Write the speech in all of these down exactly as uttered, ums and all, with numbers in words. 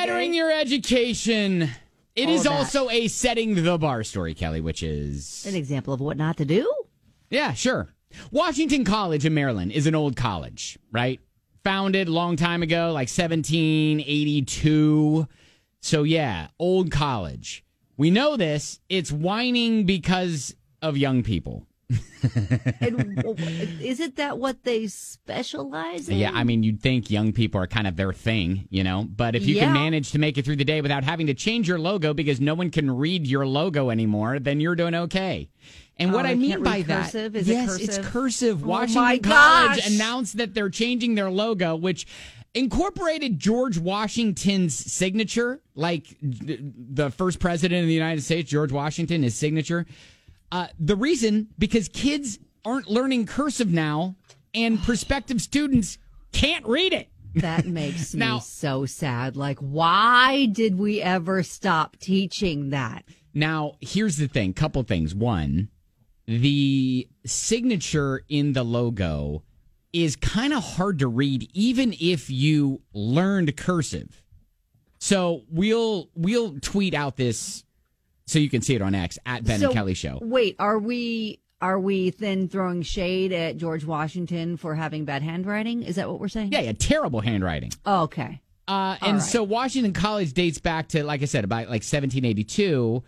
bettering your education. It All is that. also a setting the bar story, Kelly, which is An example of what not to do? Yeah, sure. Washington College in Maryland is an old college, right? Founded a long time ago, like seventeen eighty-two. So, yeah, old college. We know this. It's whining because of young people. And is it that what they specialize in? Yeah, I mean, you'd think young people are kind of their thing, you know? But if you Yeah. can manage to make it through the day without having to change your logo because no one can read your logo anymore, then you're doing okay. And Oh, what I they mean can't by read that, cursive? Is it yes, cursive? it's cursive. Oh, Washington my College gosh. announced that they're changing their logo, which incorporated George Washington's signature, like the first president of the United States, George Washington, his signature. Uh, the reason, because kids aren't learning cursive now, and prospective students can't read it. That makes me Now- so sad. Like, why did we ever stop teaching that? Now, here's the thing. Couple things. One, the signature in the logo is kind of hard to read, even if you learned cursive. So we'll we'll tweet out this so you can see it on X at Ben So, and Kelly Show. Wait, are we are we then throwing shade at George Washington for having bad handwriting? Is that what we're saying? Yeah, yeah, terrible handwriting. Oh, okay. Uh, and right. so Washington College dates back to, like I said, about like seventeen eighty-two.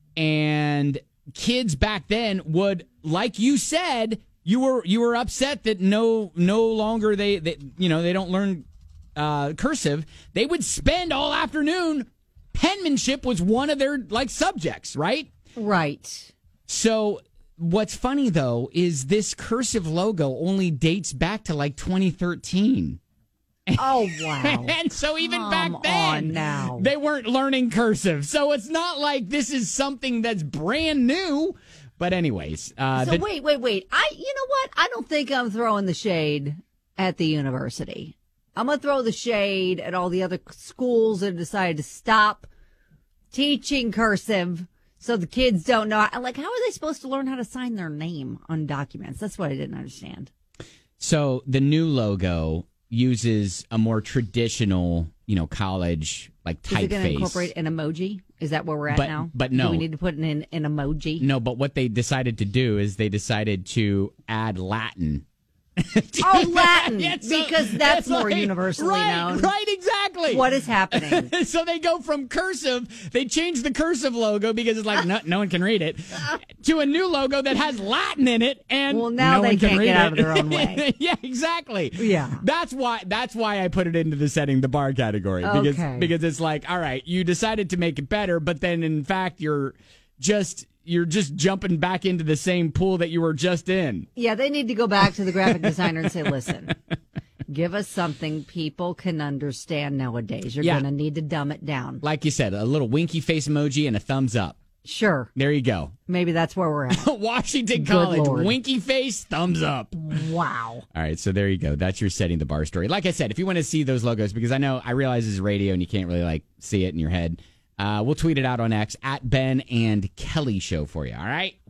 And kids back then would, like you said, you were you were upset that no no longer they, they you know they don't learn uh, cursive. They would spend all afternoon. Penmanship was one of their like subjects, right? Right. So what's funny though is this cursive logo only dates back to like twenty thirteen. Oh, wow. And so even Come back then, on now. they weren't learning cursive. So it's not like this is something that's brand new. But anyways. Uh, So the- wait, wait, wait. I, you know what? I don't think I'm throwing the shade at the university. I'm going to throw the shade at all the other schools that have decided to stop teaching cursive so the kids don't know. Like, how are they supposed to learn how to sign their name on documents? That's what I didn't understand. So the new logo uses a more traditional, you know, college like Is it going to typeface. incorporate an emoji? Is that where we're at But- now? but Do no. we need to put in an, an emoji? No, but what they decided to do is they decided to add Latin. Oh, Latin, Yeah, so because that's it's more like- universally right, known. Right, exactly. What is happening? So they go from cursive, they change the cursive logo because it's like no, no one can read it, to a new logo that has Latin in it, and Well, now no they one can can't read get it. out of their own way. Yeah, exactly. Yeah. That's why that's why I put it into the setting the bar category. Because Okay. because it's like, all right, you decided to make it better, but then in fact you're just you're just jumping back into the same pool that you were just in. Yeah, they need to go back to the graphic designer and say, listen, give us something people can understand nowadays. You're Yeah. going to need to dumb it down. Like you said, a little winky face emoji and a thumbs up. Sure. There you go. Maybe that's where we're at. Washington Good College, Lord. winky face, thumbs up. Wow. All right, so there you go. That's your setting the bar story. Like I said, if you want to see those logos, because I know I realize this is radio and you can't really like see it in your head, uh, we'll tweet it out on X at Ben and Kelly Show for you. All right.